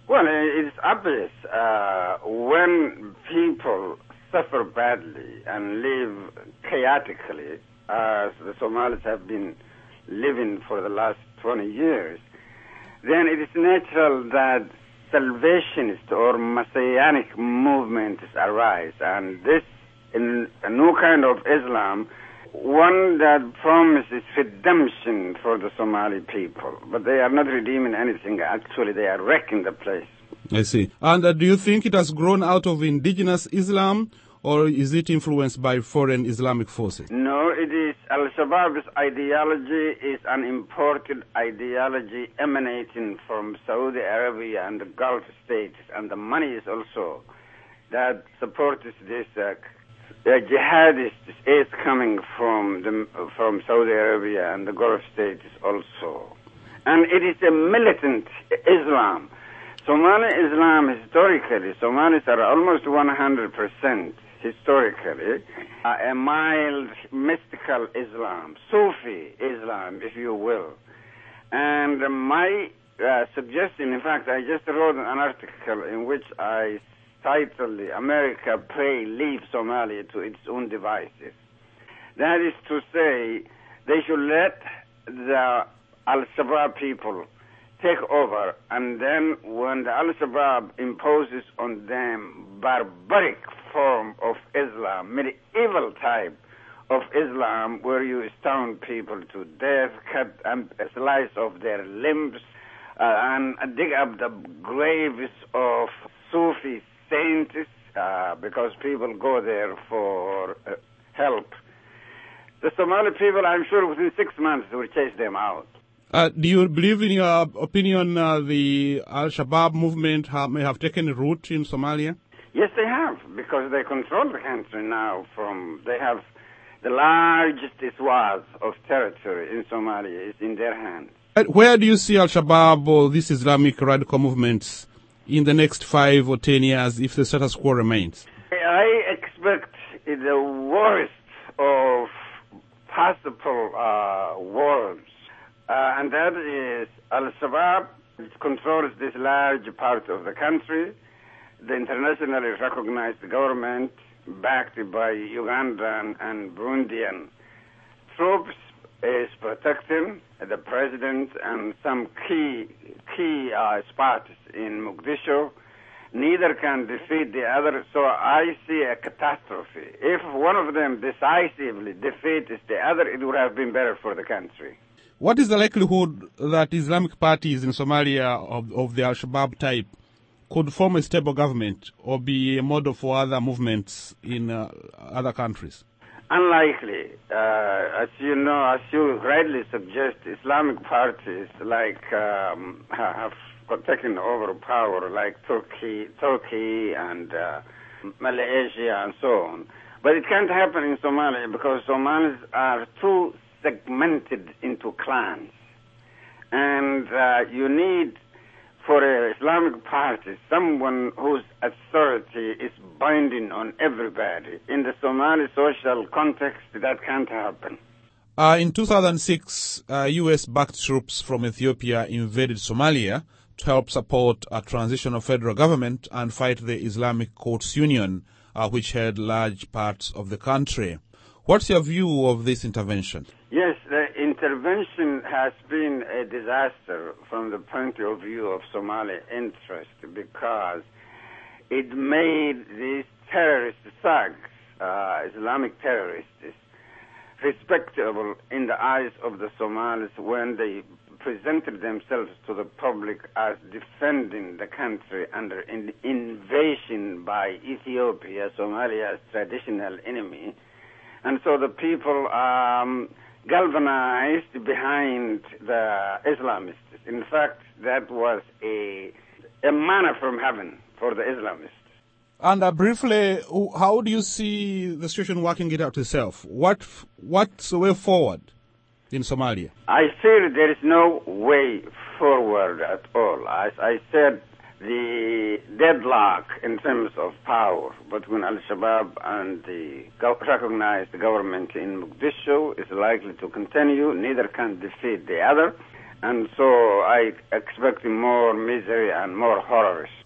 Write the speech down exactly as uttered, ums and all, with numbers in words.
Well, it's obvious uh, when people suffer badly and live chaotically, as the Somalis have been living for the last twenty years, then it is natural that salvationist or messianic movements arise. And this, in a new kind of Islam, one that promises redemption for the Somali people. But they are not redeeming anything. Actually, they are wrecking the place. I see. And uh, do you think it has grown out of indigenous Islam, or is it influenced by foreign Islamic forces? No, it is Al-Shabaab's ideology is an imported ideology emanating from Saudi Arabia and the Gulf states, and the money is also that supports this uh, the jihadists is coming from the, from Saudi Arabia and the Gulf states also. And it is a militant Islam. Somali Islam historically, Somalis are almost one hundred percent historically uh, a mild mystical Islam, Sufi Islam, if you will. And my uh, suggestion, in fact, I just wrote an article in which I titled America Pray Leave Somalia to its own devices. That is to say, they should let the Al-Shabaab people take over, and then when the Al-Shabaab imposes on them barbaric form of Islam, medieval type of Islam, where you stone people to death, cut a slice of their limbs, uh, and dig up the graves of Sufi saints, uh, because people go there for uh, help. The Somali people, I'm sure within six months, will chase them out. Uh, do you believe, in your opinion, uh, the Al-Shabaab movement have, may have taken root in Somalia? Yes, they have, because they control the country now. From they have the largest swath of territory in Somalia is in their hands. Where do you see Al-Shabaab or these Islamic radical movements in the next five or ten years if the status quo remains? I expect the worst of possible uh, worlds. Uh, and that is Al-Shabaab controls this large part of the country. The internationally recognized government, backed by Ugandan and Burundian troops, is protecting the president and some key key uh, spots in Mogadishu. Neither can defeat the other, so I see a catastrophe. If one of them decisively defeats the other, it would have been better for the country. What is the likelihood that Islamic parties in Somalia of, of the Al-Shabaab type could form a stable government or be a model for other movements in uh, other countries? Unlikely. Uh, as you know, as you rightly suggest, Islamic parties like um, have taken over power, like Turkey, Turkey and uh, Malaysia and so on. But it can't happen in Somalia because Somalis are too segmented into clans, and uh, you need for an Islamic party someone whose authority is binding on everybody. In the Somali social context, that can't happen. Uh, in two thousand six, uh, U S-backed troops from Ethiopia invaded Somalia to help support a transitional federal government and fight the Islamic Courts Union, uh, which held large parts of the country. What's your view of this intervention? Yes, the intervention has been a disaster from the point of view of Somali interest because it made these terrorist thugs, uh, Islamic terrorists, respectable in the eyes of the Somalis when they presented themselves to the public as defending the country under in invasion by Ethiopia, Somalia's traditional enemy. And so the people um, galvanized behind the Islamists. In fact, that was a, a manna from heaven for the Islamists. And uh, briefly, how do you see the situation working it out itself? What What's the way forward in Somalia? I feel there is no way forward at all. As I said, the deadlock in terms of power between Al-Shabaab and the go- recognized government in Mogadishu is likely to continue. Neither can defeat the other. And so I expect more misery and more horrors.